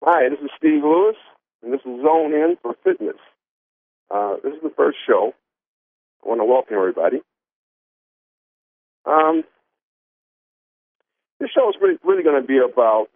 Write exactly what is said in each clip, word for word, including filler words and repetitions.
Hi, this is Steve Lewis, and this is Zone In for Fitness. Uh, this is the first show. I want to welcome everybody. Um, this show is really, really going to be about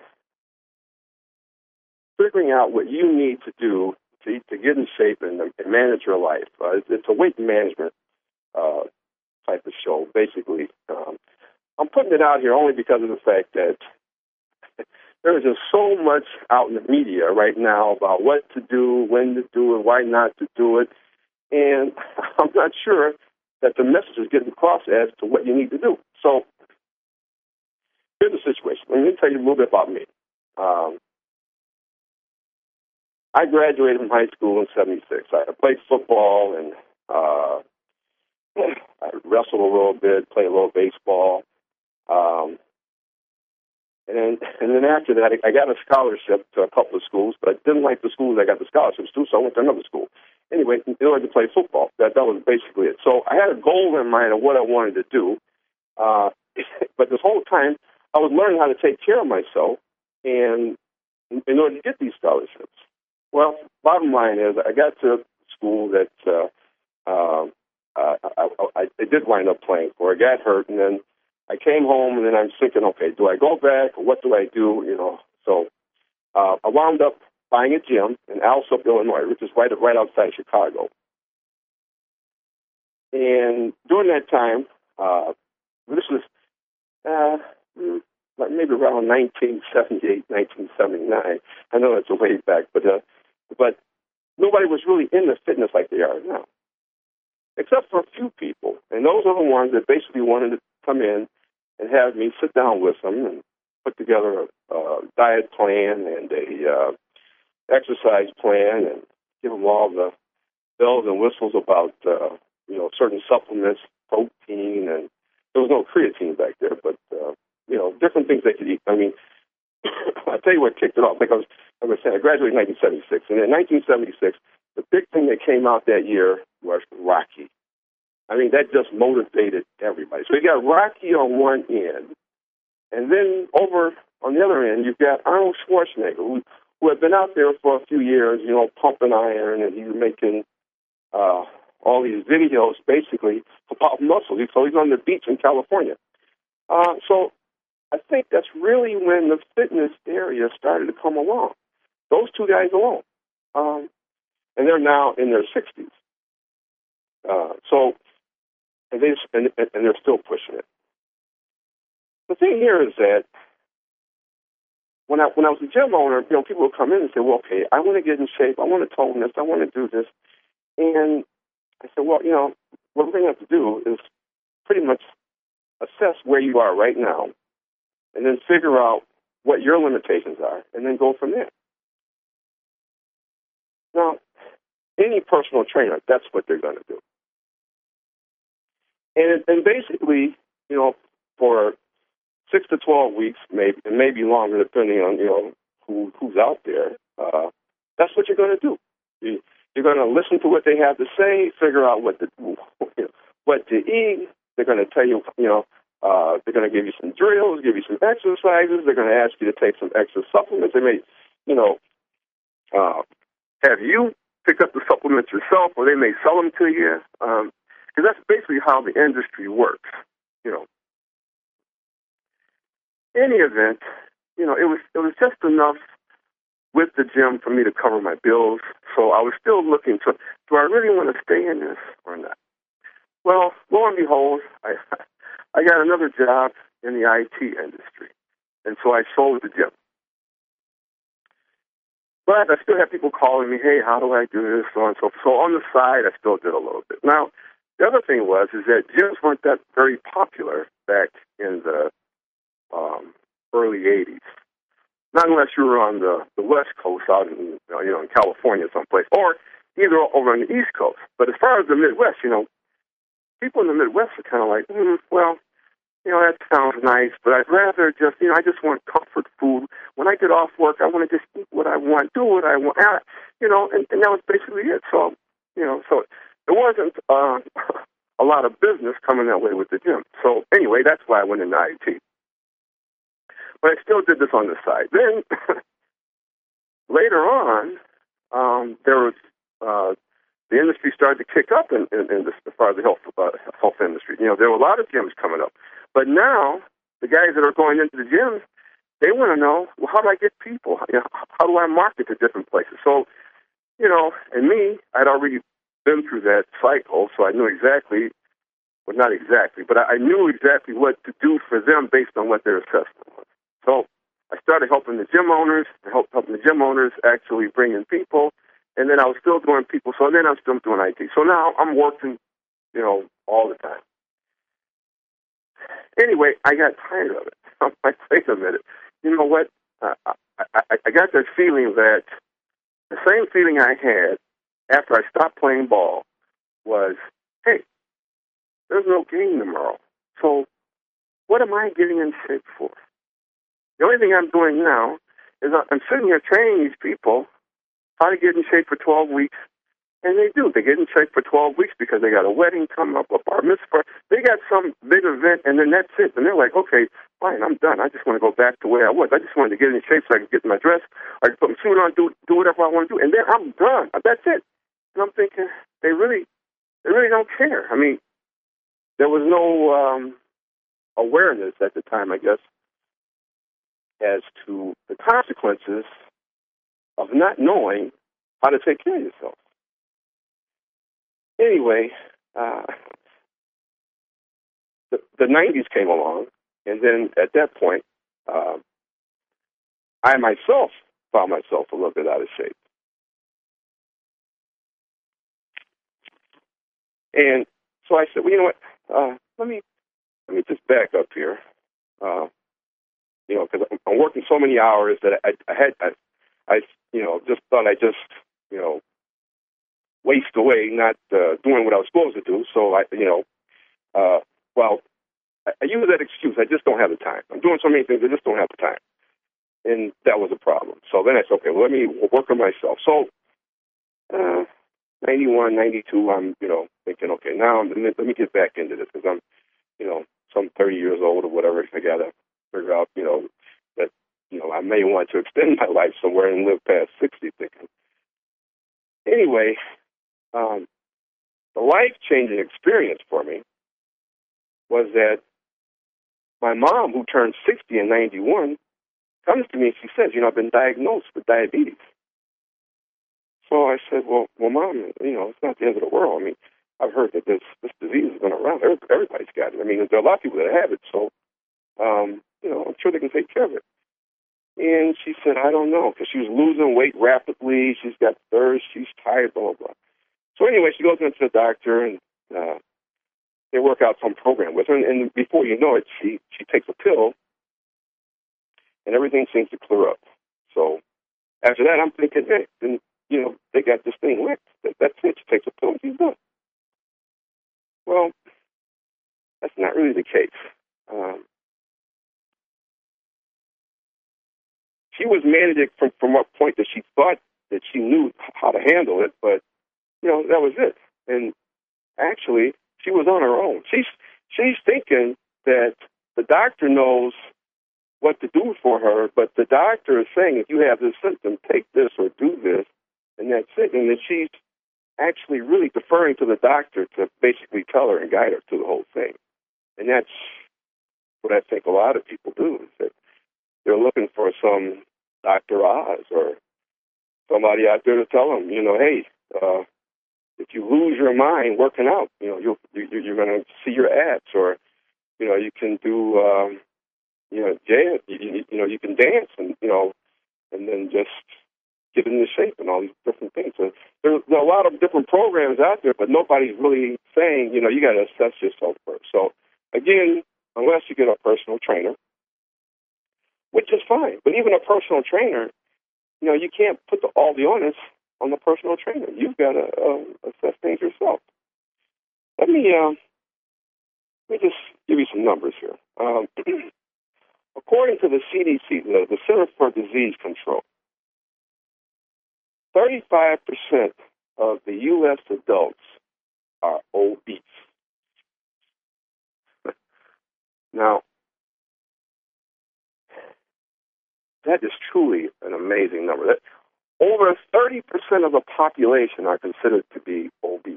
figuring out what you need to do to, to get in shape and, and manage your life. Uh, it's, it's a weight management uh, type of show, basically. Um, I'm putting it out here only because of the fact that there is just so much out in the media right now about what to do, when to do it, why not to do it. And I'm not sure that the message is getting across as to what you need to do. So here's the situation. Let me tell you a little bit about me. Um, I graduated from high school in seventy-six. I played football and uh, I wrestled a little bit, played a little baseball. Um, and then, and then after that, I got a scholarship to a couple of schools, but I didn't like the schools I got the scholarships to, so I went to another school. Anyway, in order to play football, that, that was basically it. So I had a goal in mind of what I wanted to do, uh, but this whole time I was learning how to take care of myself and in order to get these scholarships. Well, bottom line is I got to school that uh, uh, uh, I, I, I did wind up playing for. I got hurt, and then I came home, and then I'm thinking, okay, do I go back or what do I do? You know, so uh, I wound up buying a gym in Alsop, Illinois, which is right right outside Chicago. And during that time, uh, this was uh, maybe around nineteen seventy-eight, nineteen seventy-nine. I know it's a way back, but uh, but nobody was really into fitness like they are now, except for a few people. And those are the ones that basically wanted to come in and have me sit down with them and put together a, a diet plan and a uh, exercise plan and give them all the bells and whistles about, uh, you know, certain supplements, protein, and there was no creatine back there, but, uh, you know, different things they could eat. I mean, I'll tell you what kicked it off. Like I was, like I was saying, I graduated in nineteen seventy-six, and in nineteen seventy-six, the big thing that came out that year was Rocky. I mean, that just motivated everybody. So you got Rocky on one end, and then over on the other end, you've got Arnold Schwarzenegger, who, who had been out there for a few years, you know, pumping iron, and he was making uh, all these videos, basically, about muscle. So he's on the beach in California. Uh, so I think that's really when the fitness area started to come along. Those two guys alone. Um, and they're now in their sixties. Uh, so, and, they, and, and they're still pushing it. The thing here is that when I when I was a gym owner, you know, people would come in and say, well, okay, I want to get in shape. I want to tone this. I want to do this. And I said, well, you know, what we're going to have to do is pretty much assess where you are right now and then figure out what your limitations are and then go from there. Now, any personal trainer, that's what they're going to do. And, and basically, you know, for six to twelve weeks, maybe, and maybe longer, depending on, you know, who, who's out there, uh, that's what you're going to do. You, you're going to listen to what they have to say, figure out what to, you know, what to eat. They're going to tell you, you know, uh, they're going to give you some drills, give you some exercises. They're going to ask you to take some extra supplements. They may, you know, uh, have you pick up the supplements yourself, or they may sell them to you. Um, because that's basically how the industry works, you know. Any event, you know, it was it was just enough with the gym for me to cover my bills. So I was still looking to, do I really want to stay in this or not? Well, lo and behold, I I got another job in the I T industry, and so I sold the gym. But I still have people calling me, hey, how do I do this, so on and so forth. So on the side, I still did a little bit. Now, the other thing was is that gyms weren't that very popular back in the um, early eighties. Not unless you were on the, the West Coast out in, you know, in California someplace, or either over on the East Coast. But as far as the Midwest, you know, people in the Midwest are kind of like, mm, well, you know, that sounds nice, but I'd rather just, you know, I just want comfort food. When I get off work, I want to just eat what I want, do what I want, you know, and, and that was basically it. So, you know, so there wasn't uh, a lot of business coming that way with the gym. So anyway, that's why I went into I T. But I still did this on the side. Then later on, um, there was uh, the industry started to kick up in, in, in this, as far as the health uh, health industry. You know, there were a lot of gyms coming up, but now the guys that are going into the gyms, they want to know, well, how do I get people? You know, how do I market to different places? So, you know, and me, I'd already been through that cycle, so I knew exactly, well, not exactly, but I, I knew exactly what to do for them based on what their assessment was. So I started helping the gym owners, help, helping the gym owners actually bring in people, and then I was still doing people, so then I'm still doing I T. So now I'm working, you know, all the time. Anyway, I got tired of it. I'm like, wait a minute. You know what? Uh, I, I, I got this feeling that the same feeling I had after I stopped playing ball was, hey, there's no game tomorrow. So what am I getting in shape for? The only thing I'm doing now is I'm sitting here training these people how to get in shape for twelve weeks. And they do. They get in shape for twelve weeks because they got a wedding coming up, a bar mitzvah. They got some big event, and then that's it. And they're like, okay, fine, I'm done. I just want to go back to where I was. I just wanted to get in shape so I could get my dress. I can put my suit on, do do whatever I want to do, and then I'm done. That's it. And I'm thinking, they really, they really don't care. I mean, there was no um, awareness at the time, I guess, as to the consequences of not knowing how to take care of yourself. Anyway, uh, the, the nineties came along, and then at that point, uh, I myself found myself a little bit out of shape. And so I said, well, you know what, uh, let me let me just back up here, uh, you know, because I'm working so many hours that I, I had, I, I, you know, just thought I just, you know, waste away not uh, doing what I was supposed to do. So I, you know, uh, well, I, I use that excuse. I just don't have the time. I'm doing so many things. I just don't have the time, and that was a problem. So then I said, okay, well, let me work on myself. So, uh, ninety-one, ninety-two, I'm, you know, thinking, okay, now let me, let me get back into this because I'm, you know, some thirty years old or whatever. I got to figure out, you know, that, you know, I may want to extend my life somewhere and live past sixty. Thinking. Anyway. Um, the life-changing experience for me was that my mom, who turned sixty in ninety-one, comes to me and she says, you know, I've been diagnosed with diabetes. So I said, well, well, Mom, you know, it's not the end of the world. I mean, I've heard that this, this disease has been around. Everybody's got it. I mean, there are a lot of people that have it, so, um, you know, I'm sure they can take care of it. And she said, I don't know, because she was losing weight rapidly. She's got thirst. She's tired, blah, blah, blah. So anyway, she goes into the doctor, and uh, they work out some program with her. And, and before you know it, she, she takes a pill, and everything seems to clear up. So after that, I'm thinking, hey, then, you know, they got this thing licked. That, that's it. She takes a pill, and she's done. Well, that's not really the case. Um, she was managing from, from a point that she thought that she knew how to handle it, but, you know, that was it. And actually, she was on her own. She's she's thinking that the doctor knows what to do for her, but the doctor is saying, if you have this symptom, take this or do this, and that's it. And then she's actually really deferring to the doctor to basically tell her and guide her through the whole thing. And that's what I think a lot of people do, is that they're looking for some Doctor Oz or somebody out there to tell them, you know, hey, uh, if you lose your mind working out, you know, you'll, you, you're going to see your abs, or, you know, you can do, um, you know, dance, you, you know, you can dance and, you know, and then just get into shape and all these different things. So there, there are a lot of different programs out there, but nobody's really saying, you know, you got to assess yourself first. So again, unless you get a personal trainer, which is fine, but even a personal trainer, you know, you can't put the, all the onus on the personal trainer. You've got to uh, assess things yourself. Let me uh, let me just give you some numbers here. Um, according to the C D C, the, the Center for Disease Control, thirty-five percent of the U S adults are obese. Now, that is truly an amazing number. That, over thirty percent of the population are considered to be obese.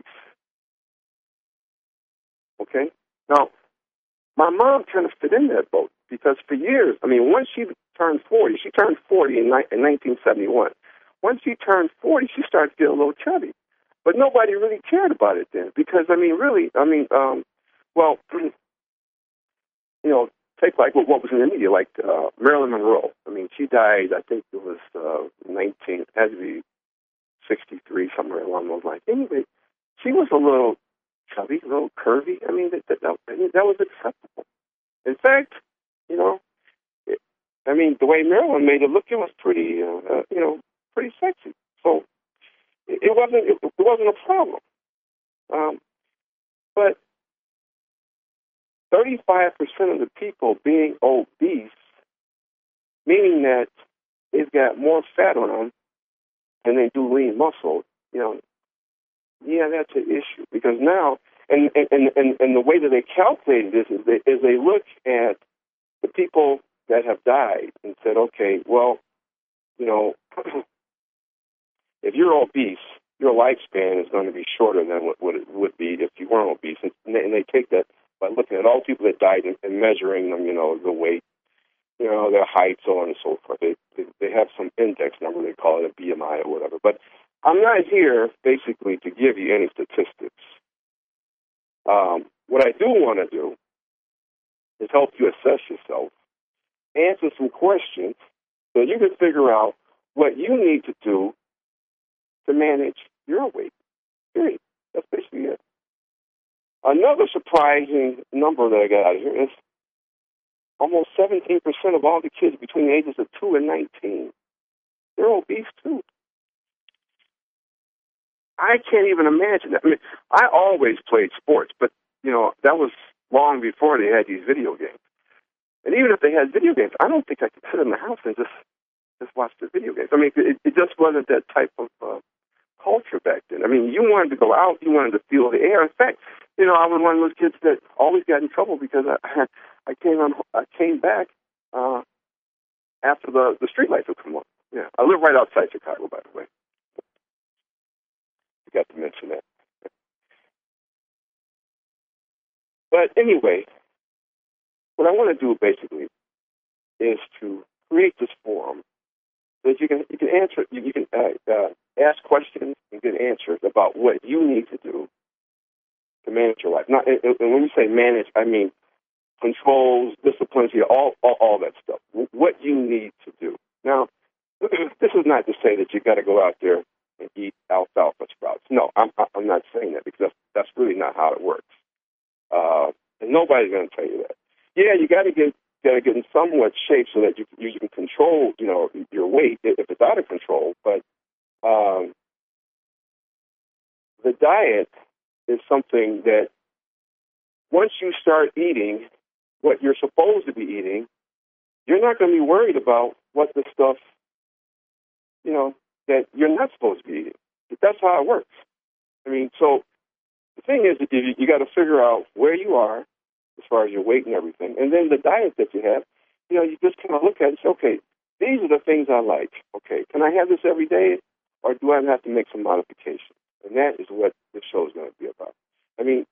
Okay? Now, my mom kind of fit in that boat because for years, I mean, once she turned forty, she turned forty in, in nineteen seventy-one. Once she turned forty, she started to get a little chubby. But nobody really cared about it then because, I mean, really, I mean, um, well, you know, take like what, what was in the media, like uh, Marilyn Monroe. I mean, she died, I think it was uh, nineteen, had to be sixty-three, somewhere along those lines. Anyway, she was a little chubby, a little curvy. I mean, that, that, that was acceptable. In fact, you know, it, I mean, the way Marilyn made it look, it was pretty, uh, uh, you know, pretty sexy. So it, it wasn't, it, it wasn't a problem. Um, but thirty-five percent of the people being obese, meaning that they've got more fat on them than they do lean muscle, you know, yeah, that's an issue because now, and and, and, and the way that they calculate this is they, is they look at the people that have died and said, okay, well, you know, if you're obese, your lifespan is going to be shorter than what, what it would be if you weren't obese. And they, and they take that by looking at all the people that died and, and measuring them, you know, the weight, you know, their height, so on and so forth. They, they they have some index number, they call it a B M I or whatever. But I'm not here basically to give you any statistics. Um, what I do want to do is help you assess yourself, answer some questions so you can figure out what you need to do to manage your weight. Period. That's basically it. Another surprising number that I got out of here is almost seventeen percent of all the kids between the ages of two and nineteen, they're obese too. I can't even imagine that. I mean, I always played sports, but, you know, that was long before they had these video games. And even if they had video games, I don't think I could sit in the house and just, just watch the video games. I mean, it, it just wasn't that type of uh, culture back then. I mean, you wanted to go out, you wanted to feel the air. In fact, you know, I was one of those kids that always got in trouble because I, I came on, I came back uh, after the the street lights would come on. Yeah, I live right outside Chicago, by the way. Forgot to mention that. But anyway, what I want to do basically is to create this forum so that you can you can answer you, you can uh, uh, ask questions and get answers about what you need to do to manage your life. Not, and, and when you say manage, I mean controls, disciplines, all, all all that stuff. What you need to do. Now, this is not to say that you got to go out there and eat alfalfa sprouts. No, I'm I'm not saying that because that's, that's really not how it works. Uh, and nobody's going to tell you that. Yeah, you got to get got to get in somewhat shape so that you you can control, you know, your weight if it's out of control. But um, the diet is something that once you start eating what you're supposed to be eating, you're not going to be worried about what the stuff, you know, that you're not supposed to be eating. That's how it works. I mean, so the thing is that you, you got to figure out where you are as far as your weight and everything. And then the diet that you have, you know, you just kind of look at it and say, okay, these are the things I like. Okay, can I have this every day or do I have to make some modifications? And that is what this show is going to be about. I mean,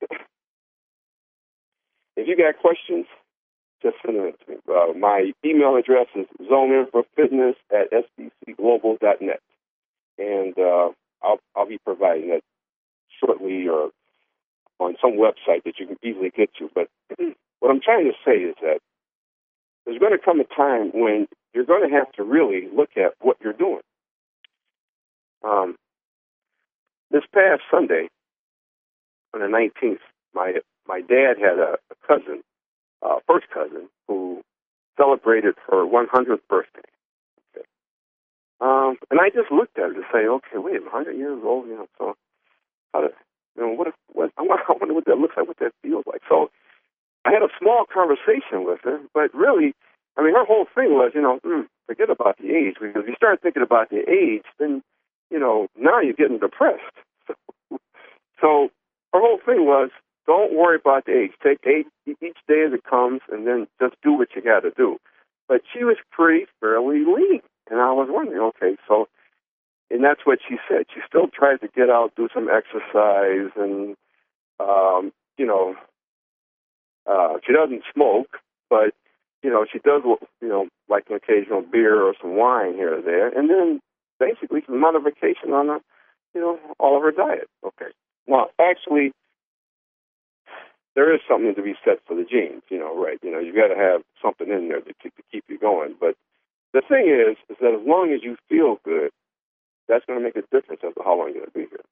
if you got questions, just send them to me. Uh, my email address is zoneinfofitness at s b c global dot net. And uh, I'll, I'll be providing that shortly or on some website that you can easily get to. But what I'm trying to say is that there's going to come a time when you're going to have to really look at what you're doing. Um, this past Sunday, on the nineteenth, my my dad had a, a cousin, uh, first cousin, who celebrated her one hundredth birthday. Okay. Um, and I just looked at her to say, okay, wait, one hundred years old, you know, so how did, you know, what if, what, I wonder what that looks like, what that feels like. So I had a small conversation with her, but really, I mean, her whole thing was, you know, mm, forget about the age, because if you start thinking about the age, then, you know, now you're getting depressed. So, so her whole thing was, don't worry about the age. Take eight, each day as it comes, and then just do what you got to do. But she was pretty fairly lean, and I was wondering, okay, so and that's what she said. She still tries to get out, do some exercise, and um, you know, uh, she doesn't smoke, but you know, she does, you know, like an occasional beer or some wine here or there, and then basically some modification on, a, you know, all of her diet. Okay. Now, actually, there is something to be said for the genes, you know, right? You know, you got to have something in there to keep, to keep you going. But the thing is, is that as long as you feel good, that's going to make a difference as to how long you're going to be here.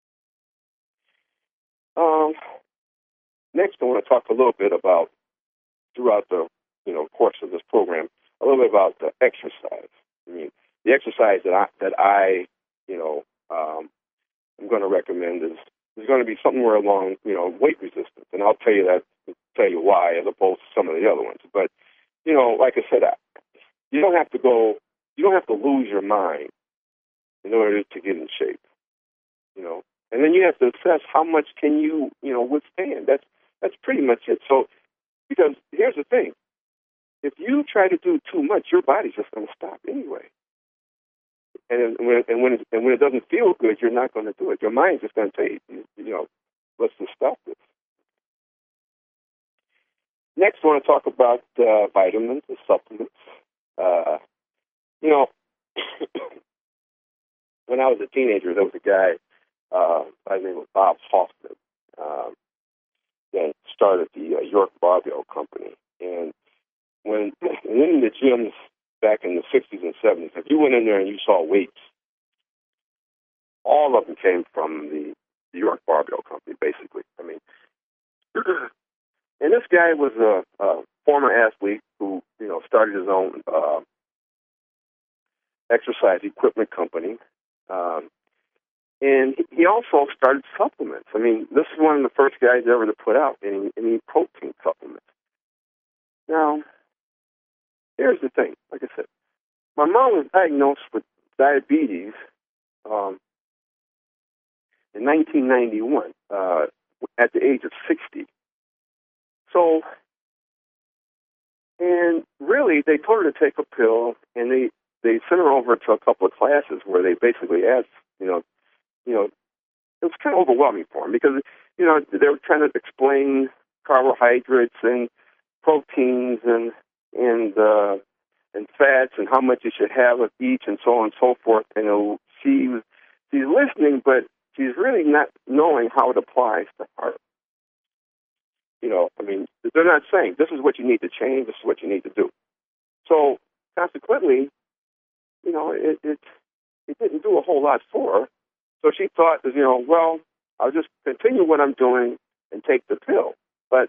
Um, next, I want to talk a little bit about, throughout the, you know, course of this program, a little bit about the exercise. I mean, the exercise that I, that I, you know, um, I'm going to recommend is is going to be somewhere along, you know, weight resistance, and I'll tell you that, tell you why, as opposed to some of the other ones. But you know, like I said, you don't have to go, you don't have to lose your mind in order to get in shape, you know. And then you have to assess how much can you, you know, withstand. That's that's pretty much it. So, because here's the thing: if you try to do too much, your body's just going to stop anyway. And when and when it, and when it doesn't feel good, you're not going to do it. Your mind's just going to say, you know, let's just stop this. Next, I want to talk about uh, vitamins and supplements. Uh, you know, when I was a teenager, there was a guy uh, by the name of Bob Hoffman um, that started the uh, York Barbell Company. And when and in the gyms back in the sixties and seventies, if you went in there and you saw weights, all of them came from the, the York Barbell Company, basically. I mean, and this guy was a, a former athlete who, you know, started his own uh, exercise equipment company. Um, and he also started supplements. I mean, this is one of the first guys ever to put out any, any protein supplements. Now, here's the thing. Like I said, my mom was diagnosed with diabetes um, in nineteen ninety-one uh, at the age of sixty. So, and really, they told her to take a pill, and they, they sent her over to a couple of classes where they basically asked, you know, you know, it was kind of overwhelming for them because, you know, they were trying to explain carbohydrates and proteins and and uh, and fats and how much you should have of each and so on and so forth. And uh, she was, she's listening, but she's really not knowing how it applies to her. You know, I mean, they're not saying this is what you need to change, this is what you need to do. So consequently, you know, it it, it didn't do a whole lot for her. So she thought, you know, well, I'll just continue what I'm doing and take the pill. But,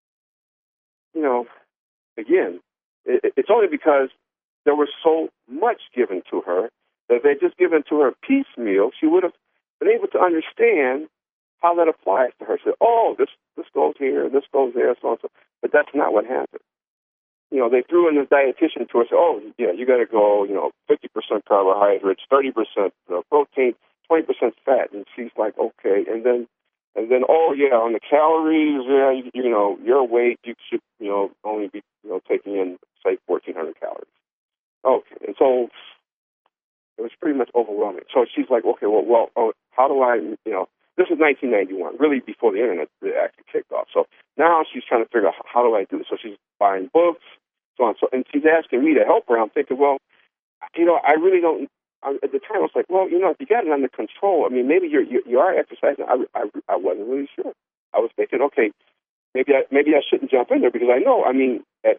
you know, again, it, it's only because there was so much given to her that if they had just given to her piecemeal, she would have been able to understand how that applies to her. She said, oh, this this goes here, this goes there, so on and so. But that's not what happened. You know, they threw in this dietitian to her and said, oh, yeah, you got to go, you know, fifty percent carbohydrates, thirty percent protein, twenty percent fat. And she's like, okay. And then, and then, oh, yeah, on the calories, yeah, you, you know, your weight, you should, you know, only be, you know, taking in, say, fourteen hundred calories. Okay. And so it was pretty much overwhelming. So she's like, okay, well, well, oh, how do I, you know, this is nineteen ninety-one, really before the internet actually kicked off. So now she's trying to figure out, how do I do this? So she's buying books, so on. So, and she's asking me to help her. I'm thinking, well, you know, I really don't, I, at the time I was like, well, you know, if you got it under control, I mean, maybe you're, you, you are exercising. I, I, I wasn't really sure. I was thinking, okay, maybe I, maybe I shouldn't jump in there because I know, I mean, at,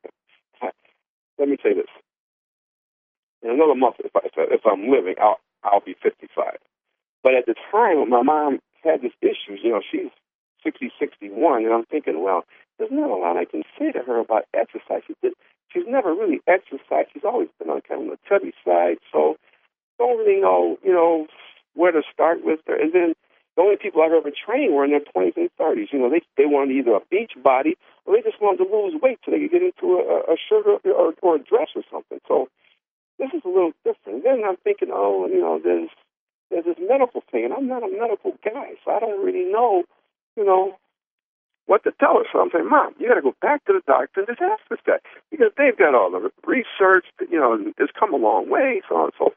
let me say this. In another month, if, I, if I'm living, I'll, I'll be fifty-five. But at the time, when my mom had this issue, you know, she's sixty, sixty-one, and I'm thinking, well, there's not a lot I can say to her about exercise. She did, she's never really exercised. She's always been on kind of the chubby side, so don't really know, you know, where to start with her. And then the only people I've ever trained were in their twenties and thirties. You know, they they wanted either a beach body or they just wanted to lose weight so they could get into a, a shirt or, or, or a dress or something. So this is a little different. Then I'm thinking, oh, you know, there's there's this medical thing, and I'm not a medical guy, so I don't really know, you know, what to tell her. So I'm saying, Mom, you got to go back to the doctor and just ask this guy, because they've got all the research, you know, it's come a long way, so on and so forth.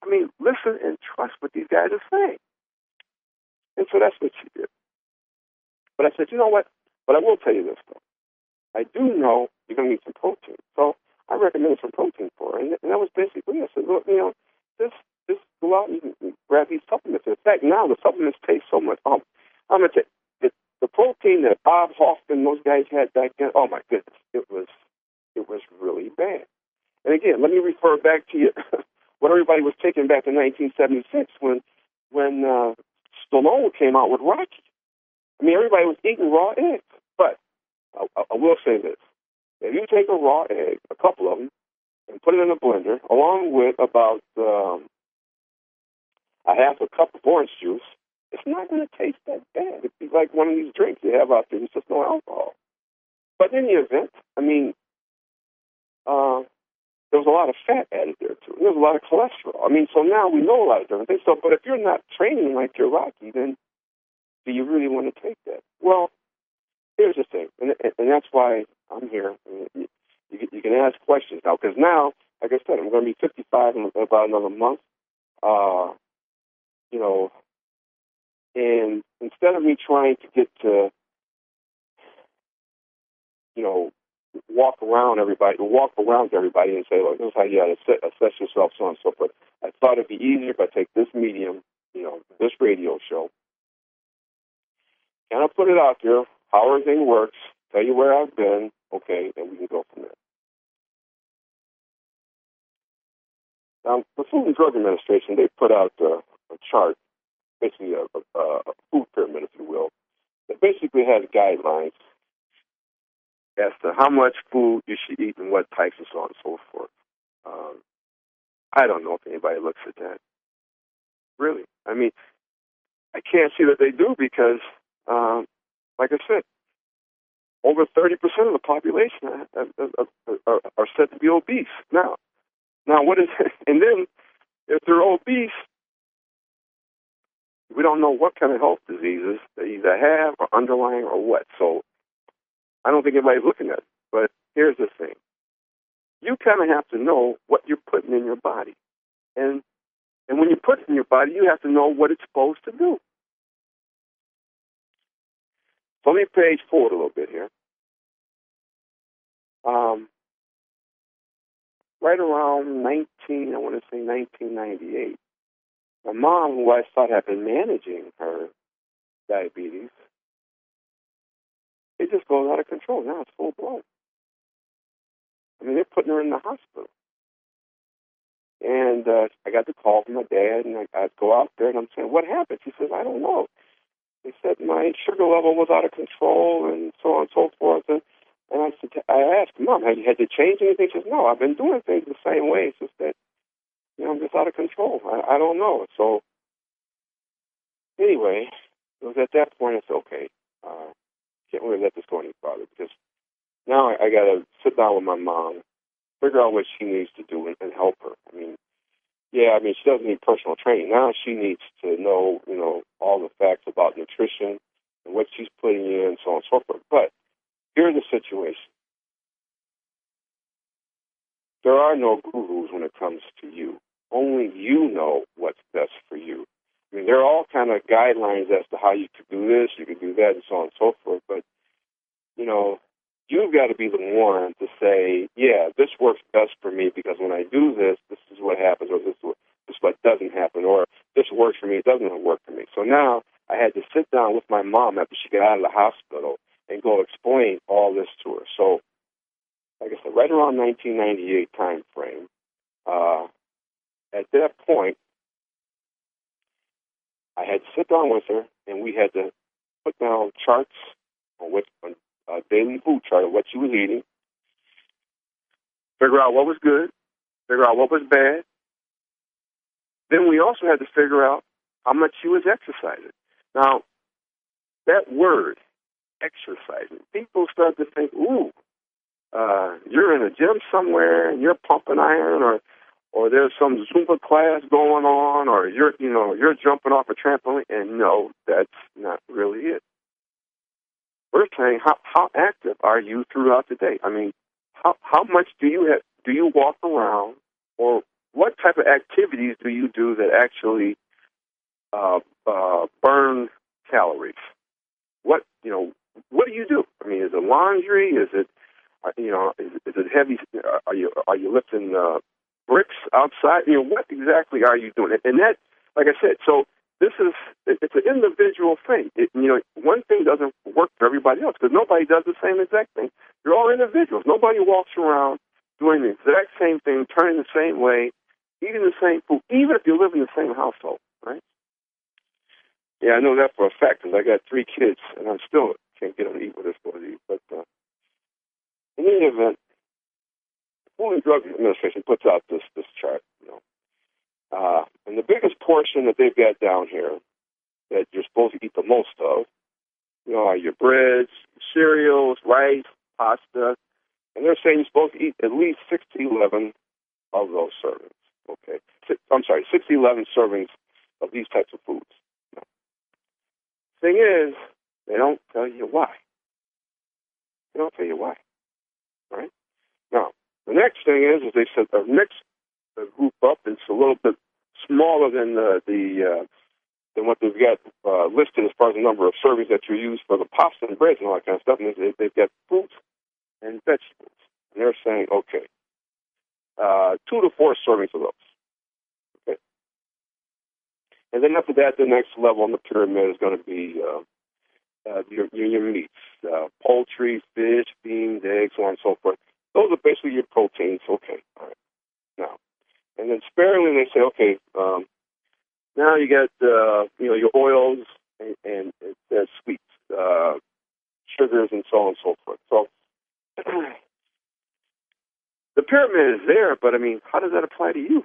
I mean, listen and trust what these guys are saying. And so that's what she did. But I said, you know what? But I will tell you this, though. I do know you're going to need some protein. So I recommended some protein for her. And, and that was basically it. I said, look, you know, just, just go out and grab these supplements. In fact, now the supplements taste so much. Um, I'm going to tell you, the, the protein that Bob Hoffman, those guys had back then, oh, my goodness, it was, it was really bad. And again, let me refer back to you, what everybody was taking back in nineteen seventy-six when, when uh, Stallone came out with Rocky. I mean, everybody was eating raw eggs. But I, I will say this. If you take a raw egg, a couple of them, and put it in a blender, along with about um, a half a cup of orange juice, it's not going to taste that bad. It'd be like one of these drinks you have out there. There's just no alcohol. But in the event, I mean, uh, there was a lot of fat added there, too. And there was a lot of cholesterol. I mean, so now we know a lot of different things. So, but if you're not training like you're Rocky, then do you really want to take that? Well, here's the thing, and, and that's why I'm here. You, you can ask questions now, because now, like I said, I'm going to be fifty-five in about another month. Uh, you know, and instead of me trying to get to, you know, walk around everybody, walk around everybody and say, "Well, this is how you got to assess yourself," so on and so forth. I thought it'd be easier if I take this medium, you know, this radio show, and I put it out there, how everything works, tell you where I've been, okay, and we can go from there. Now, the Food and Drug Administration, they put out uh, a chart, basically a, a, a food pyramid, if you will, that basically has guidelines as to how much food you should eat and what types and so on and so forth. Um, I don't know if anybody looks at that. Really. I mean, I can't see that they do because, um, like I said, over thirty percent of the population are, are, are, are said to be obese. Now, now what is it? And then, if they're obese, we don't know what kind of health diseases they either have or underlying or what. So I don't think anybody's looking at it. But here's the thing. You kind of have to know what you're putting in your body. And and when you put it in your body, you have to know what it's supposed to do. So let me page forward a little bit here. Um, right around nineteen, I want to say nineteen ninety-eight, my mom, who I thought had been managing her diabetes, it just goes out of control. Now it's full blown. I mean, they're putting her in the hospital. And uh, I got the call from my dad, and I, I'd go out there, and I'm saying, what happened? She says, I don't know. They said my sugar level was out of control, and so on and so forth. And, and I said, I asked, Mom, had you, had you changed anything? She says, no, I've been doing things the same way. It's just that, you know, I'm just out of control. I, I don't know. So anyway, it was at that point I said, okay, uh, can't really let this go any farther because now I, I got to sit down with my mom, figure out what she needs to do and, and help her. I mean, yeah, I mean, she doesn't need personal training. Now she needs to know, you know, all the facts about nutrition and what she's putting in and so on and so forth. But here's the situation. There are no gurus when it comes to you. Only you know what's best for you. I mean, there are all kind of guidelines as to how you could do this, you could do that, and so on and so forth. But, you know, you've got to be the one to say, yeah, this works best for me because when I do this, this is what happens, or this is what, this is what doesn't happen, or this works for me, it doesn't work for me. So now I had to sit down with my mom after she got out of the hospital and go explain all this to her. So, like I said, right around nineteen ninety-eight time frame, uh, at that point, I had to sit down with her, and we had to put down charts on what on a daily food chart of what she was eating, figure out what was good, figure out what was bad. Then we also had to figure out how much she was exercising. Now, that word, exercising, people start to think, ooh, uh, you're in a gym somewhere and you're pumping iron, or or there's some Zumba class going on, or you're, you know, you're jumping off a trampoline. And no, that's not really it. We're saying, how, how active are you throughout the day? I mean, how how much do you have, do you walk around, or what type of activities do you do that actually uh, uh, burn calories? What, you know, what do you do? I mean, is it laundry? Is it, uh, you know, is, is it heavy? Are you are you lifting uh, bricks outside? You know, what exactly are you doing? And that, like I said, so this is, it's an individual thing. It, you know, one thing doesn't work for everybody else because nobody does the same exact thing. You're all individuals. Nobody walks around doing the exact same thing, turning the same way, eating the same food, even if you live in the same household, right? Yeah, I know that for a fact because I got three kids, and I'm still can't get them to eat what they're supposed to eat. But uh, in any event, the Food and Drug Administration puts out this this chart, you know, uh, and the biggest portion that they've got down here that you're supposed to eat the most of, you know, are your breads, cereals, rice, pasta, and they're saying you're supposed to eat at least six to eleven of those servings. Okay, six, I'm sorry, six to eleven servings of these types of foods. Now, thing is, they don't tell you why. They don't tell you why, right? Now, the next thing is, is they said the next group up is a little bit smaller than the, the uh, than what they've got uh, listed as far as the number of servings that you use for the pasta and breads and all that kind of stuff. And they, they've got fruits and vegetables. And they're saying, okay, uh, two to four servings of those. Okay. And then after that, the next level on the pyramid is going to be uh, uh, your, your, your meats, uh, poultry, fish, beans, eggs, so on and so forth. Those are basically your proteins. Okay, all right. Now, and then sparingly they say, okay, um, now you got uh, you know your oils and, and uh, sweets, uh, sugars, and so on and so forth. So the pyramid is there, but I mean, how does that apply to you?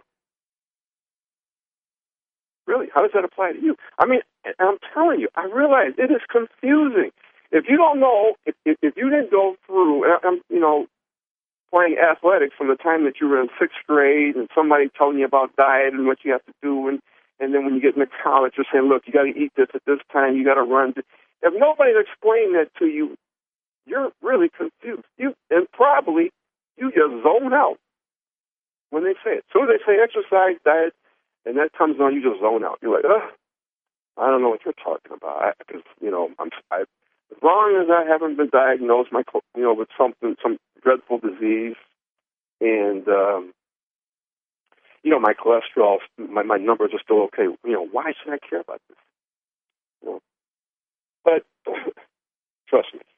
Really, how does that apply to you? I mean, I'm telling you, I realize it is confusing. If you don't know, if, if, if you didn't go through, I'm, you know, playing athletics from the time that you were in sixth grade and somebody telling you about diet and what you have to do, and, and then when you get into college, you're saying, look, you got to eat this at this time, you got to run. If nobody's explained that to you, you're really confused. You and probably you just zone out when they say it. So they say exercise, diet, and that comes on, you just zone out. You're like, ugh, I don't know what you're talking about. Because, you know, I'm, I, as long as I haven't been diagnosed, my, you know, with something, some dreadful disease, and um, you know, my cholesterol, my my numbers are still okay. You know, why should I care about this? You know, but trust me,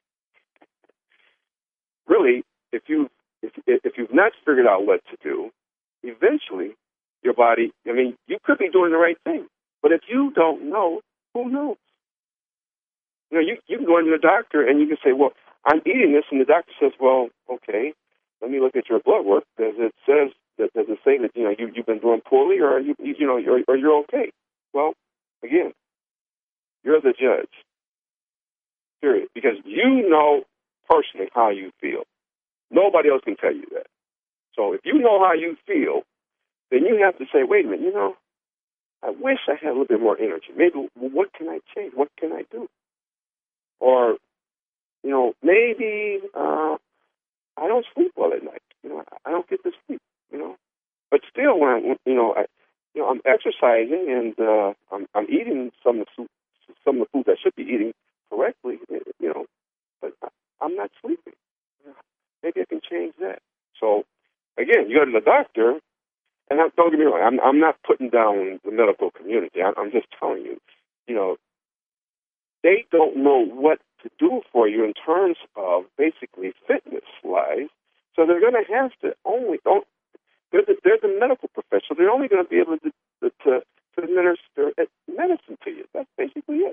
really, if you if if you've not figured out what to do, eventually your body. I mean, you could be doing the right thing, but if you don't know, who knows? You know, you you can go into the doctor and you can say, well, I'm eating this, and the doctor says, well, okay, let me look at your blood work. Does it says that does it say that you know you you've been doing poorly, or are you you know you're, or you're okay? Well, again, you're the judge. Period. Because you know personally how you feel. Nobody else can tell you that. So if you know how you feel, then you have to say, wait a minute, you know, I wish I had a little bit more energy. Maybe, well, what can I change? What can I do? Or, you know, maybe uh, I don't sleep well at night. You know, I don't get to sleep. You know, but still, when I, you know, I, you know, I'm exercising and uh, I'm, I'm eating some of the food, some of the foods I should be eating correctly. You know, but I, I'm not sleeping. Maybe I can change that. So, again, you go to the doctor, and I, don't get me wrong, I'm, I'm not putting down the medical community. I, I'm just telling you, you know, they don't know what to do for you in terms of basically fitness-wise, so they're going to have to only, don't, they're the, they're the medical professional, they're only going to be able to, to, to, to administer medicine to you. That's basically it.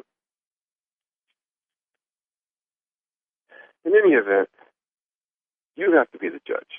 In any event, you have to be the judge.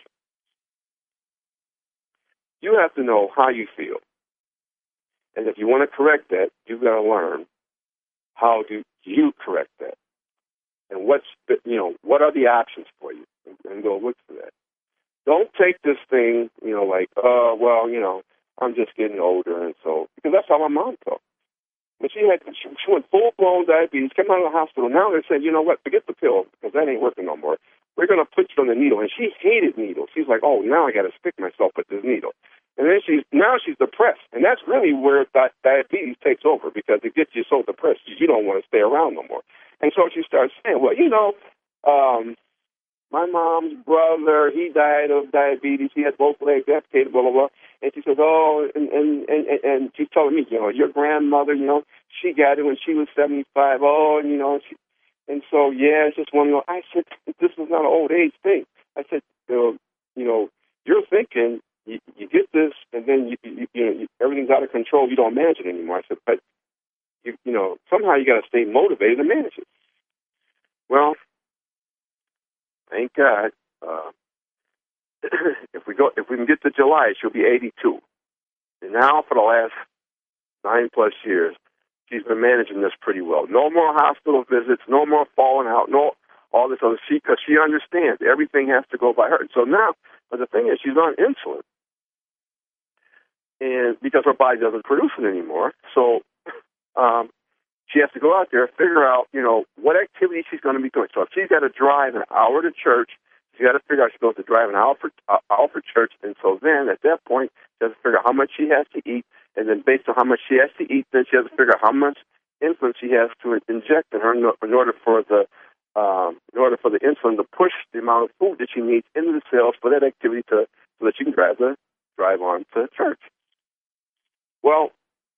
You have to know how you feel. And if you want to correct that, you've got to learn how do you correct that. And what's, you know, what are the options for you? And, and go look for that. Don't take this thing, you know, like, oh, uh, well, you know, I'm just getting older. And so, because that's how my mom felt. When she had, she, she went full-blown diabetes, came out of the hospital. Now they said, you know what, forget the pill, because that ain't working no more. We're going to put you on the needle. And she hated needles. She's like, oh, now I got to stick myself with this needle. And then she's now she's depressed, and that's really where di- diabetes takes over, because it gets you so depressed you don't want to stay around no more. And so she starts saying, well, you know, um, my mom's brother, he died of diabetes. He had both legs amputated, blah, blah, blah. And she says, oh, and, and, and, and she's telling me, you know, your grandmother, you know, she got it when she was seventy-five. Oh, and, you know, she, and so, yeah, it's just one of those. I said, this is not an old age thing. I said, you know, you know you're thinking, You, you get this, and then you, you, you know you, everything's out of control. You don't manage it anymore. I said, but you, you know somehow you got to stay motivated to manage it. Well, thank God. Uh, if we go, if we can get to July, she'll be eighty-two. And now, for the last nine plus years, she's been managing this pretty well. No more hospital visits. No more falling out. No all this other. She because she understands everything has to go by her. So now, but the thing is, she's on insulin. And because her body doesn't produce it anymore, so um, she has to go out there and figure out, you know, what activity she's going to be doing. So if she's got to drive an hour to church, she's got to figure out she's going to drive an hour for uh, hour for church. And so then at that point, she has to figure out how much she has to eat, and then based on how much she has to eat, then she has to figure out how much insulin she has to inject in her in order for the um, in order for the insulin to push the amount of food that she needs into the cells for that activity to so that she can drive the drive on to church. Well,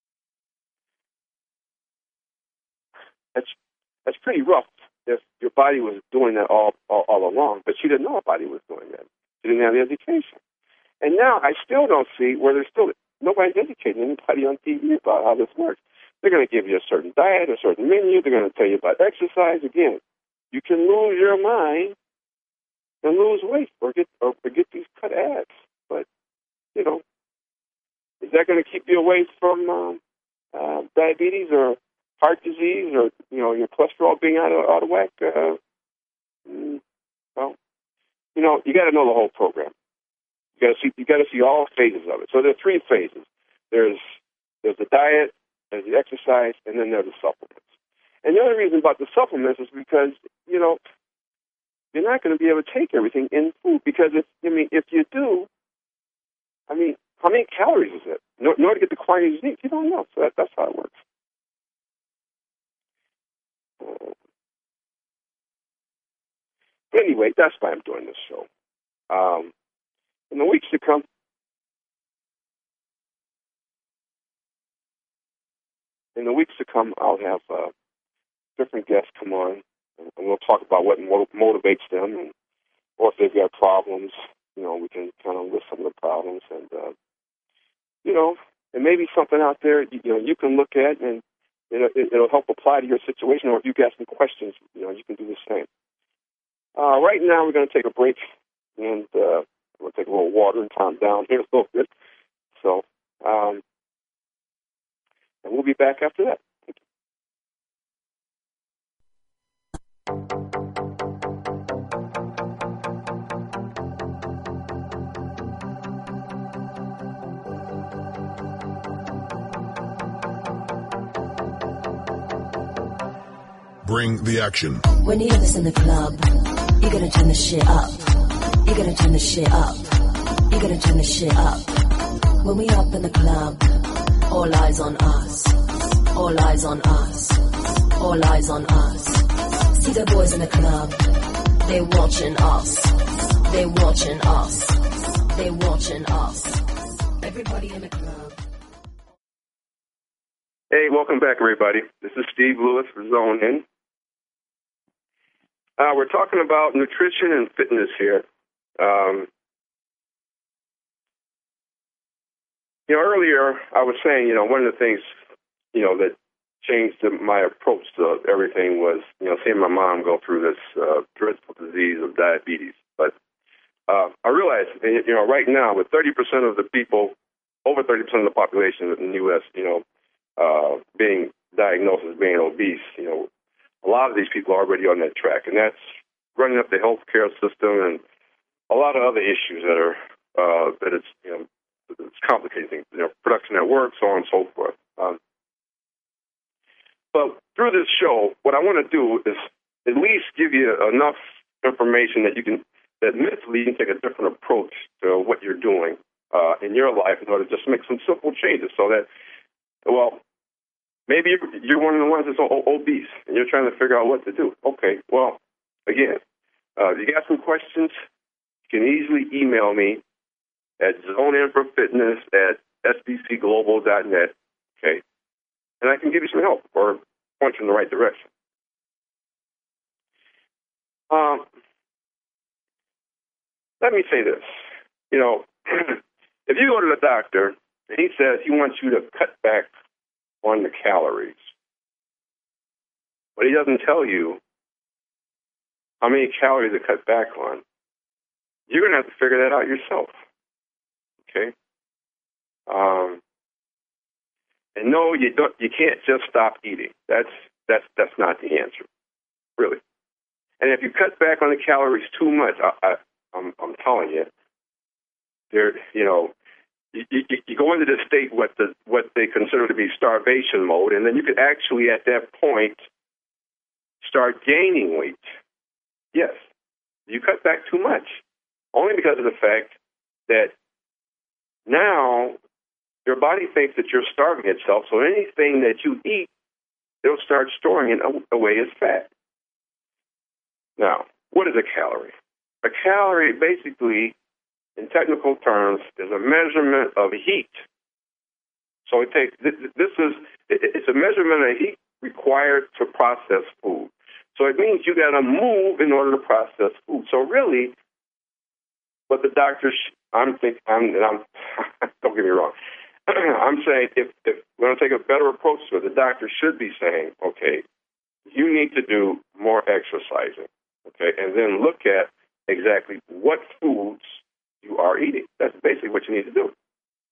that's that's pretty rough if your body was doing that all, all all along, but she didn't know her body was doing that. She didn't have the education. And now I still don't see where there's still nobody's educating anybody on T V about how this works. They're going to give you a certain diet, a certain menu. They're going to tell you about exercise. Again, you can lose your mind and lose weight or get or get these cut abs, but you know. Is that going to keep you away from um, uh, diabetes or heart disease or, you know, your cholesterol being out of, out of whack? Uh, mm, well, you know, you got to know the whole program. You got to see, you got to see all phases of it. So there are three phases. There's there's the diet, there's the exercise, and then there's the supplements. And the other reason about the supplements is because, you know, you're not going to be able to take everything in food because if I mean if you do, I mean. How many calories is it? In order to get the quantities you need, you don't know. So that, that's how it works. Uh, but anyway, that's why I'm doing this show. Um, in the weeks to come, in the weeks to come, I'll have uh, different guests come on, and we'll talk about what motivates them, and or if they've got problems. You know, we can kind of list some of the problems and. Uh, You know, there may be something out there, you, you know, you can look at and it, it, it'll help apply to your situation. Or if you've got some questions, you know, you can do the same. Uh, right now, we're going to take a break and uh, we'll take a little water and calm down here a little bit. So, um, and we'll be back after that. Thank you. Bring the action. When you hear this in the club, you gotta turn the shit up. You gotta turn the shit up. You gotta turn the shit up. When we up in the club, all eyes on us. All eyes on us. All eyes on us. See the boys in the club. They watching us. They watching us. They watching us. Everybody in the club. Hey, welcome back, everybody. This is Steve Lewis for Zone In. Uh, we're talking about nutrition and fitness here. Um, you know, earlier I was saying, you know, one of the things, you know, that changed my approach to everything was, you know, seeing my mom go through this uh, dreadful disease of diabetes. But uh, I realized, you know, right now with thirty percent of the people, over thirty percent of the population in the U S, you know, uh, being diagnosed as being obese, you know, a lot of these people are already on that track, and that's running up the healthcare system and a lot of other issues that are uh, that it's you know it's complicating things, you know, production at work, so on and so forth. Um, but through this show, what I want to do is at least give you enough information that you can that mentally you can take a different approach to what you're doing uh, in your life in order to just make some simple changes so that, well, maybe you're, you're one of the ones that's o- obese and you're trying to figure out what to do. Okay, well, again, uh, if you got some questions, you can easily email me at zoneinforfitness at s b c global dot net, okay, and I can give you some help or point you in the right direction. Um, let me say this. You know, if you go to the doctor and he says he wants you to cut back on the calories, but he doesn't tell you how many calories to cut back on, you're going to have to figure that out yourself. Okay? Um, and no, you don't. You can't just stop eating. That's that's that's not the answer, really. And if you cut back on the calories too much, I, I, I'm I'm telling you, there, you know, you, you, you go into this state what the what they consider to be starvation mode, and then you could actually at that point start gaining weight. Yes, you cut back too much, only because of the fact that now your body thinks that you're starving itself, so anything that you eat, it'll start storing it away as fat. Now, what is a calorie? A calorie, basically, in technical terms, is a measurement of heat. So it takes this is it's a measurement of heat required to process food. So it means you got to move in order to process food. So really, what the doctors, I'm thinking, I'm, I'm don't get me wrong, I'm saying if, if we're going to take a better approach to it, the doctor should be saying, okay, you need to do more exercising, okay, and then look at exactly what foods you are eating. That's basically what you need to do.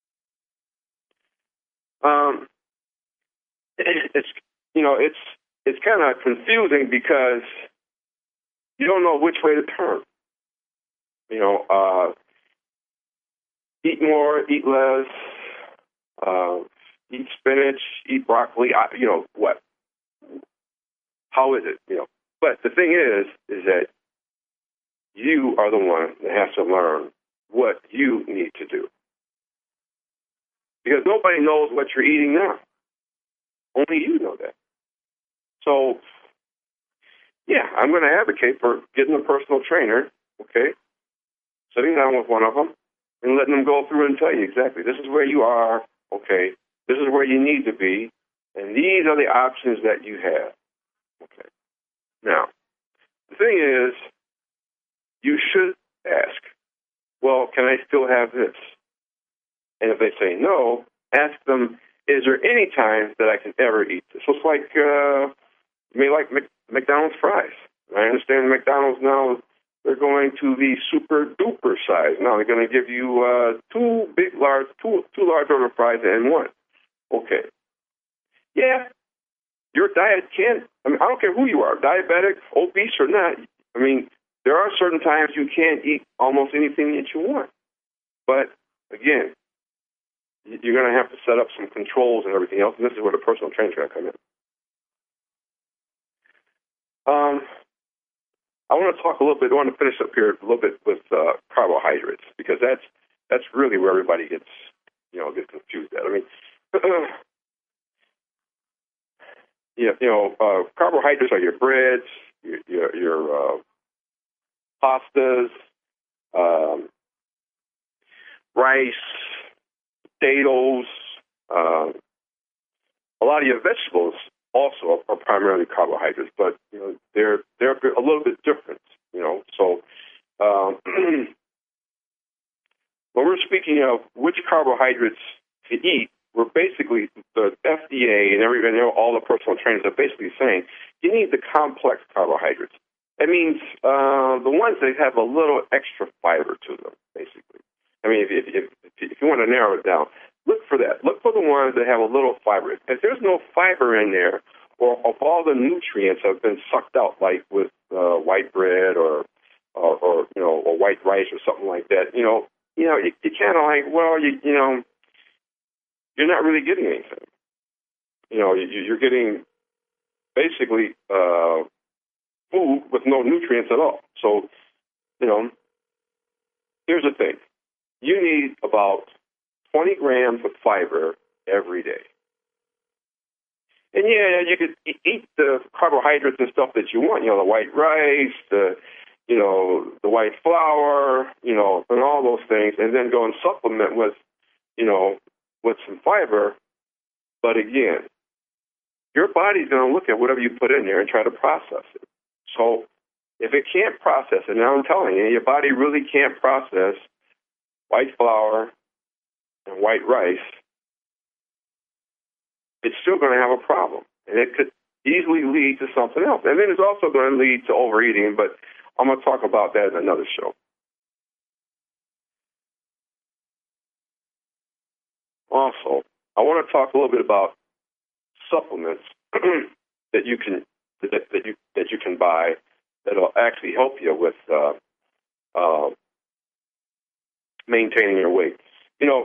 Um, it, it's you know it's it's kind of confusing because you don't know which way to turn. You know, uh, eat more, eat less, uh, eat spinach, eat broccoli. I, you know what? How is it? You know, but the thing is, is that you are the one that has to learn what you need to do. Because nobody knows what you're eating now. Only you know that. So, yeah, I'm going to advocate for getting a personal trainer, okay, sitting down with one of them and letting them go through and tell you exactly, this is where you are, okay, this is where you need to be, and these are the options that you have, okay. Now, the thing is, you should ask, well, can I still have this? And if they say no, ask them, is there any time that I can ever eat this? So it's like, uh, you may like Mc- McDonald's fries. I understand McDonald's now, they're going to the super duper size. Now they're going to give you uh, two big, large, two, two large order fries and one. Okay. Yeah, your diet can, I mean, I don't care who you are, diabetic, obese or not. I mean, there are certain times you can't eat almost anything that you want. But again, you're going to have to set up some controls and everything else, and this is where the personal trainer is going to come in. Um, I want to talk a little bit, I want to finish up here a little bit with uh, carbohydrates, because that's that's really where everybody gets, you know, gets confused at. I mean, yeah, you know, uh, carbohydrates are your breads, your your, your uh, pastas, um, rice, potatoes, uh, a lot of your vegetables also are primarily carbohydrates, but you know they're they're a little bit different. You know, so um, when we're speaking of which carbohydrates to eat, we're basically the F D A and every and all the personal trainers are basically saying you need the complex carbohydrates. That means uh, the ones that have a little extra fiber to them, basically. I mean, if, if, if, if you want to narrow it down, look for that. Look for the ones that have a little fiber. If there's no fiber in there, or if all the nutrients have been sucked out, like with uh, white bread or, or, or you know, or white rice or something like that, you know, you know, you, you kind of like, well, you, you know, you're not really getting anything. You know, you, you're getting basically uh, food with no nutrients at all. So, you know, here's the thing. you need about twenty grams of fiber every day. And yeah, you could eat the carbohydrates and stuff that you want, you know, the white rice, the, you know, the white flour, you know, and all those things, and then go and supplement with, you know, with some fiber. But again, your body's going to look at whatever you put in there and try to process it. So if it can't process it, now I'm telling you, your body really can't process white flour and white rice, it's still going to have a problem. And it could easily lead to something else. And then it's also going to lead to overeating, but I'm going to talk about that in another show. Also, I want to talk a little bit about supplements that you can that, that you that you can buy that'll actually help you with uh, uh, maintaining your weight. You know,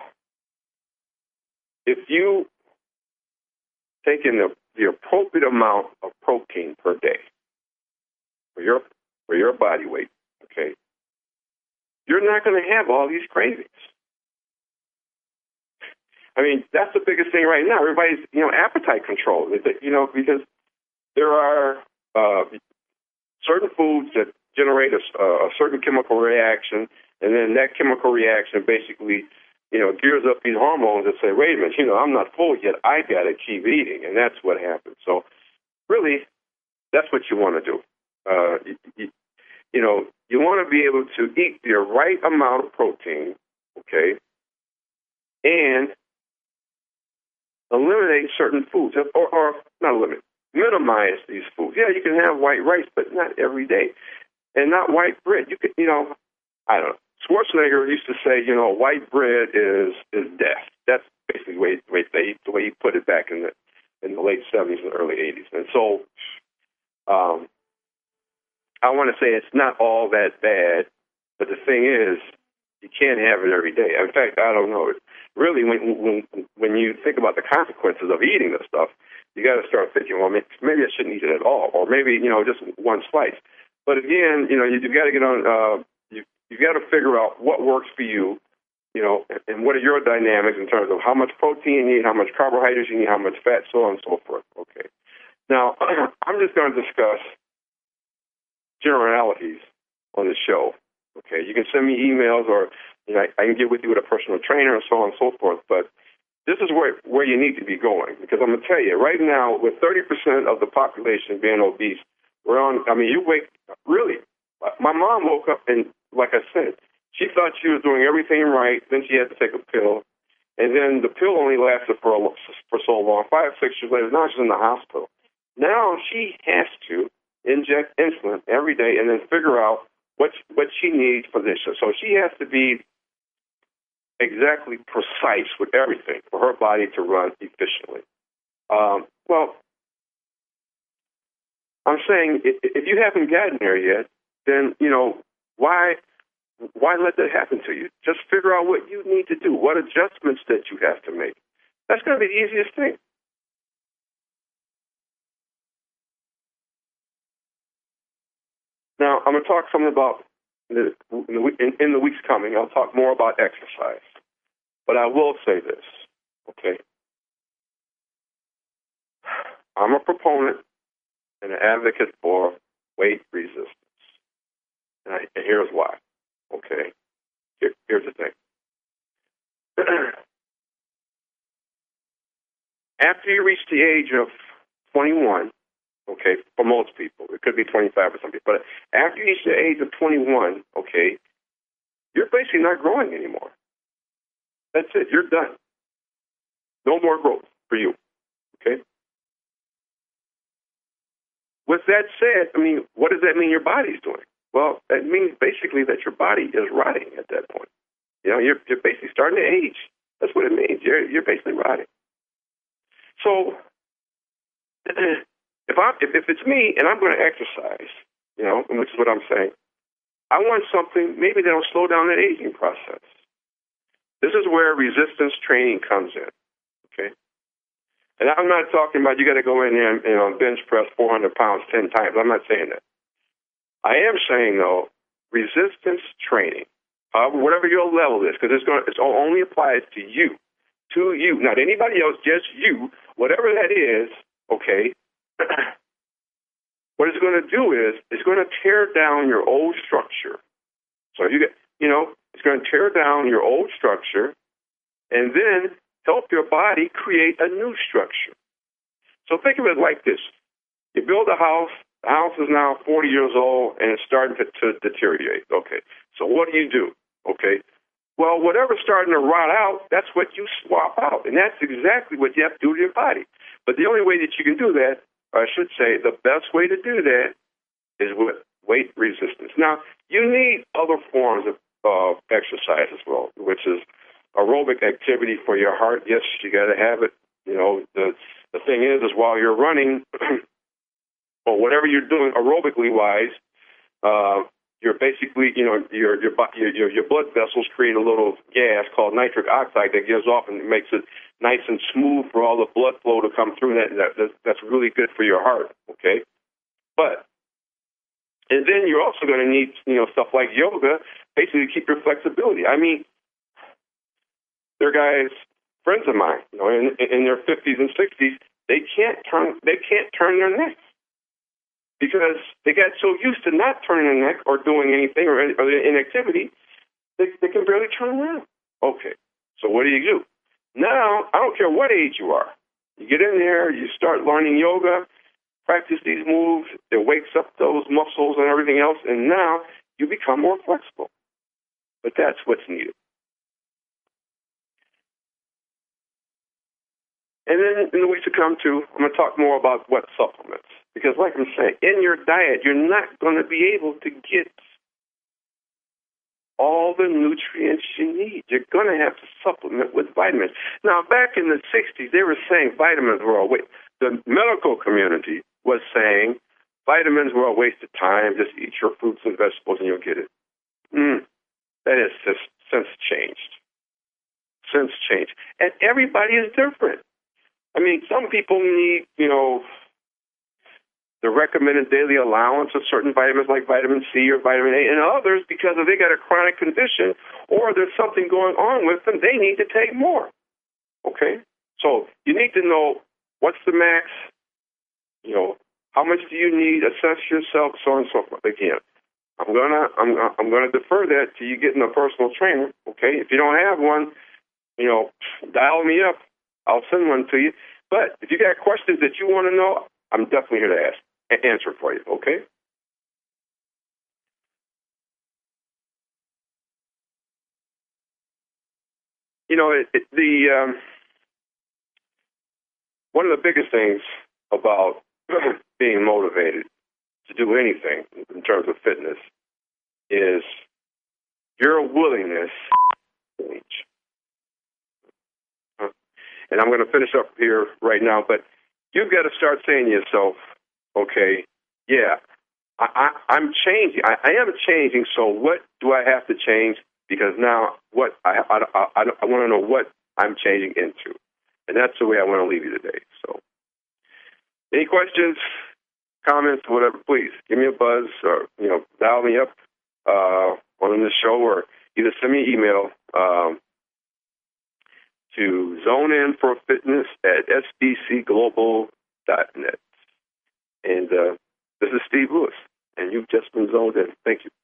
if you take in the, the appropriate amount of protein per day for your for your body weight, okay, you're not going to have all these cravings. I mean, that's the biggest thing right now. Everybody's, you know, appetite control, you know, because there are uh, certain foods that generate a, a certain chemical reaction, and then that chemical reaction basically, you know, gears up these hormones that say, wait a minute, you know, I'm not full yet. I got to keep eating, and that's what happens. So really, that's what you want to do. Uh, you, you, you know, you want to be able to eat the right amount of protein, okay, and eliminate certain foods, or, or not eliminate, minimize these foods. Yeah, you can have white rice, but not every day, and not white bread. You could, you know, I don't know. Schwarzenegger used to say, you know, white bread is is death. That's basically the way, the way, they, the way he put it back in the in the late seventies and early eighties. And so, um, I want to say it's not all that bad, but the thing is, you can't have it every day. In fact, I don't know. Really, when when when you think about the consequences of eating this stuff, you got to start thinking, well, maybe I shouldn't eat it at all, or maybe, you know, just one slice. But again, you know, you, you got to get on. Uh, you you got to figure out what works for you, you know, and, and what are your dynamics in terms of how much protein you need, how much carbohydrates you need, how much fat, so on and so forth. Okay. Now, I'm just going to discuss generalities on the show. Okay, you can send me emails, or you know, I, I can get with you with a personal trainer and so on and so forth. But this is where where you need to be going, because I'm going to tell you right now, with thirty percent of the population being obese, we're on. I mean, you wake really. My mom woke up and, like I said, she thought she was doing everything right. Then she had to take a pill, and then the pill only lasted for a, for so long. Five, six years later, now she's in the hospital. Now she has to inject insulin every day and then figure out what what she needs for this. So she has to be exactly precise with everything for her body to run efficiently. Um, well, I'm saying if, if you haven't gotten there yet, then, you know, why why let that happen to you? Just figure out what you need to do, what adjustments that you have to make. That's going to be the easiest thing. Now, I'm going to talk something about, the, in, the, in, in the weeks coming, I'll talk more about exercise. But I will say this, okay? I'm a proponent and an advocate for weight resistance. And, I, and here's why, okay? Here, here's the thing. After you reach the age of twenty-one, okay, for most people, it could be twenty-five or something, but after you reach the age of twenty-one, okay, you're basically not growing anymore. That's it. You're done. No more growth for you, okay? With that said, I mean, what does that mean your body's doing? Well, that means basically that your body is rotting at that point. You know, you're, you're basically starting to age. That's what it means. You're, you're basically rotting. So, if, I, if, if it's me and I'm going to exercise, you know, which is what I'm saying, I want something maybe that'll slow down that aging process. This is where resistance training comes in, okay? And I'm not talking about you got to go in there and, you know, bench press four hundred pounds ten times. I'm not saying that. I am saying, though, resistance training, uh, whatever your level is, because it's going it only applies to you, to you, not anybody else, just you. Whatever that is, okay. What it's going to do is it's going to tear down your old structure. So you get, you know, it's going to tear down your old structure, and then help your body create a new structure. So think of it like this: you build a house. The house is now forty years old, and it's starting to, to deteriorate. Okay, so what do you do? Okay, well, whatever's starting to rot out, that's what you swap out, and that's exactly what you have to do to your body. But the only way that you can do that, or I should say, the best way to do that is with weight resistance. Now, you need other forms of uh, exercise as well, which is aerobic activity for your heart. Yes, you got to have it. You know, the the thing is, is while you're running or whatever you're doing aerobically wise, uh, you're basically, you know, your your your your blood vessels create a little gas called nitric oxide that gives off and makes it nice and smooth for all the blood flow to come through. That, that that's really good for your heart. Okay, but and then you're also going to need, you know, stuff like yoga, basically to keep your flexibility. I mean, there are guys, friends of mine, you know, in, in their fifties and sixties, they can't turn they can't turn their necks because they got so used to not turning their neck or doing anything or, or inactivity, they, they can barely turn around. Okay, so what do you do? Now, I don't care what age you are. You get in there, you start learning yoga, practice these moves, it wakes up those muscles and everything else, and now you become more flexible. But that's what's needed. And then in the weeks to come, too, I'm going to talk more about what supplements. Because like I'm saying, in your diet, you're not going to be able to get all the nutrients you need. You're going to have to supplement with vitamins. Now, back in the sixties, they were saying vitamins were a waste. The medical community was saying vitamins were a waste of time. Just eat your fruits and vegetables and you'll get it. Mm, that has just since changed. Since changed. And everybody is different. I mean, some people need, you know, the recommended daily allowance of certain vitamins like vitamin C or vitamin A, and others, because if they got a chronic condition or there's something going on with them, they need to take more. Okay? So you need to know what's the max, you know, how much do you need, assess yourself, so on and so forth. Again, I'm gonna I'm I'm gonna defer that to you getting a personal trainer. Okay? If you don't have one, you know, dial me up. I'll send one to you. But if you got questions that you want to know, I'm definitely here to ask. Answer for you, okay? You know, it, it, the um, one of the biggest things about being motivated to do anything in terms of fitness is your willingness to change. And I'm going to finish up here right now, but you've got to start saying to yourself, okay, yeah, I, I, I'm changing. I, I am changing, so what do I have to change? Because now what I, I, I, I want to know what I'm changing into. And that's the way I want to leave you today. So any questions, comments, whatever, please give me a buzz or, you know, dial me up uh, on this show or either send me an email um, to zone in for fitness at s b c global dot net. And uh, this is Steve Lewis, and you've just been zoned in. Thank you.